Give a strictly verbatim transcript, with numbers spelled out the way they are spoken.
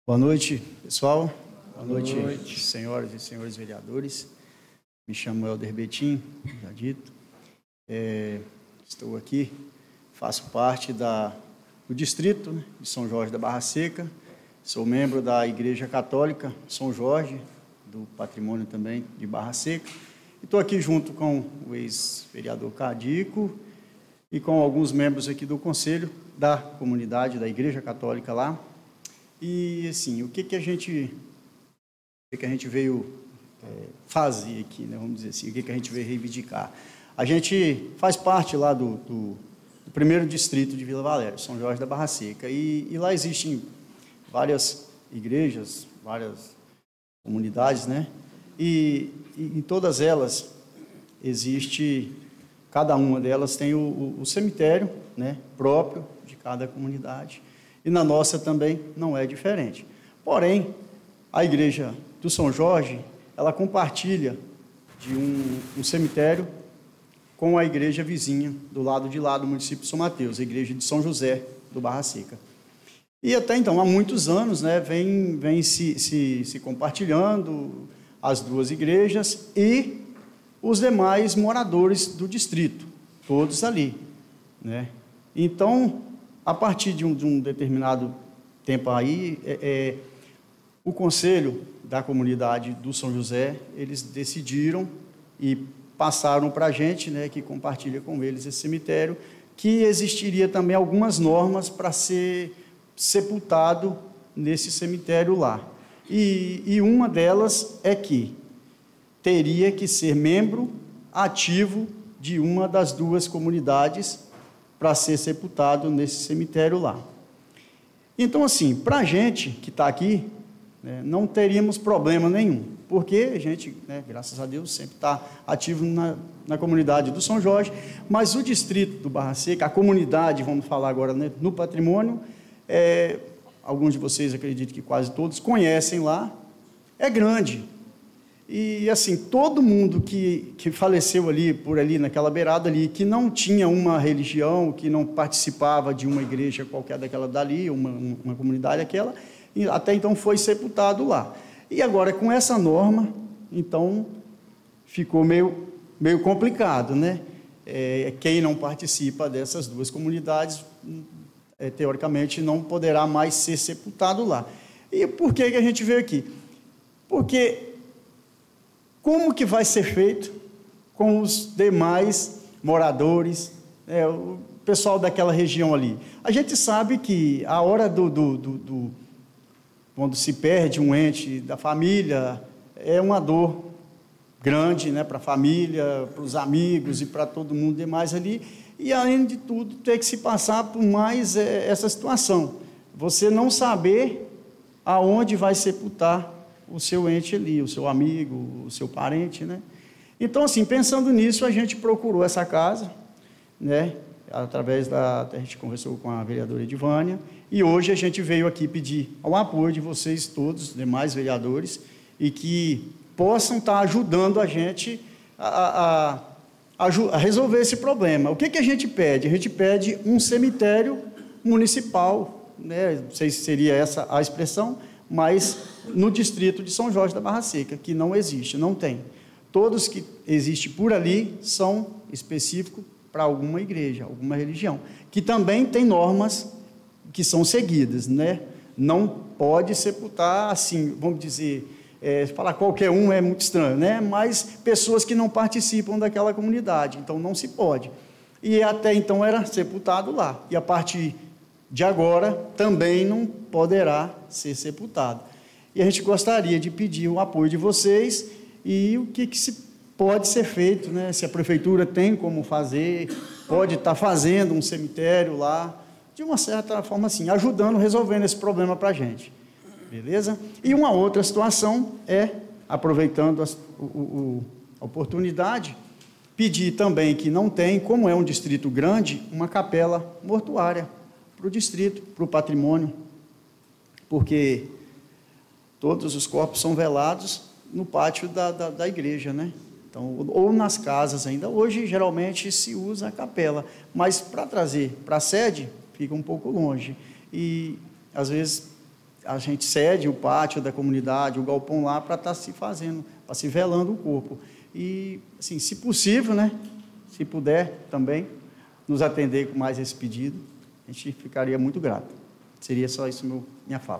Boa noite, pessoal. Boa noite, Boa noite, senhoras e senhores vereadores. Me chamo Helder Betim, já dito. É, estou aqui, faço parte da, do distrito, né, de São Jorge da Barra Seca. Sou membro da Igreja Católica São Jorge, do patrimônio também de Barra Seca. Estou aqui junto com o ex-vereador Cadico e com alguns membros aqui do conselho da comunidade da Igreja Católica lá. E, assim, o que, que, a, gente, o que, que a gente veio é, fazer aqui, né, vamos dizer assim, o que, que a gente veio reivindicar? A gente faz parte lá do, do, do primeiro distrito de Vila Valéria, São Jorge da Barra Seca, e, e lá existem várias igrejas, várias comunidades, né? E, e em todas elas existe, cada uma delas tem o, o, o cemitério, né, próprio de cada comunidade. E na nossa também não é diferente. Porém, a igreja do São Jorge, ela compartilha de um, um cemitério com a igreja vizinha, do lado de lá do município de São Mateus, a igreja de São José do Barra Seca. E até então, há muitos anos, né, vem, vem se, se, se compartilhando as duas igrejas e os demais moradores do distrito, todos ali, né? Então, a partir de um, de um determinado tempo aí, é, é, o conselho da comunidade do São José, eles decidiram e passaram para a gente, né, que compartilha com eles esse cemitério, que existiria também algumas normas para ser sepultado nesse cemitério lá. E, e uma delas é que teria que ser membro ativo de uma das duas comunidades para ser sepultado nesse cemitério lá. Então, assim, para a gente que está aqui, né, não teríamos problema nenhum, porque a gente, né, graças a Deus, sempre está ativo na, na comunidade do São Jorge, mas o distrito do Barra Seca, a comunidade, vamos falar agora, né, no patrimônio, é, alguns de vocês, acredito que quase todos, conhecem lá, é grande. E, assim, todo mundo que, que faleceu ali, por ali, naquela beirada ali, que não tinha uma religião, que não participava de uma igreja qualquer daquela dali, uma, uma comunidade aquela, até então foi sepultado lá. E agora, com essa norma, então, ficou meio, meio complicado, né? É, quem não participa dessas duas comunidades, é, teoricamente, não poderá mais ser sepultado lá. E por que que a gente veio aqui? Porque como que vai ser feito com os demais moradores, é, o pessoal daquela região ali? A gente sabe que a hora do, do, do, do quando se perde um ente da família, é uma dor grande, né, para a família, para os amigos e para todo mundo demais ali, e além de tudo ter que se passar por mais é, essa situação, você não saber aonde vai sepultar o seu ente ali, o seu amigo, o seu parente, né? Então, assim, pensando nisso, a gente procurou essa casa, né? Através da... a gente conversou com a vereadora Edivânia, e hoje a gente veio aqui pedir o apoio de vocês todos, demais vereadores, e que possam estar ajudando a gente a, a, a resolver esse problema. O que que a gente pede? A gente pede um cemitério municipal, né? Não sei se seria essa a expressão, mas no distrito de São Jorge da Barra Seca, que não existe, não tem. Todos que existem por ali são específicos para alguma igreja, alguma religião, que também tem normas que são seguidas, né? Não pode sepultar assim, vamos dizer, é, falar qualquer um é muito estranho, né? Mas pessoas que não participam daquela comunidade, então não se pode. E até então era sepultado lá, e a partir de agora também não poderá ser sepultado. E a gente gostaria de pedir o apoio de vocês e o que, que se pode ser feito, né? Se a prefeitura tem como fazer, pode estar fazendo um cemitério lá, de uma certa forma assim, ajudando, resolvendo esse problema para a gente. Beleza? E uma outra situação é, aproveitando a, o, o, a oportunidade, pedir também que não tem, como é um distrito grande, uma capela mortuária para o distrito, para o patrimônio, porque todos os corpos são velados no pátio da, da, da igreja, né? Então, ou nas casas ainda. Hoje, geralmente, se usa a capela, mas para trazer para a sede, fica um pouco longe. E, às vezes, a gente cede o pátio da comunidade, o galpão lá, para estar se fazendo, para se velando o corpo. E, assim, se possível, né, se puder também nos atender com mais esse pedido, a gente ficaria muito grato. Seria só isso meu, minha fala.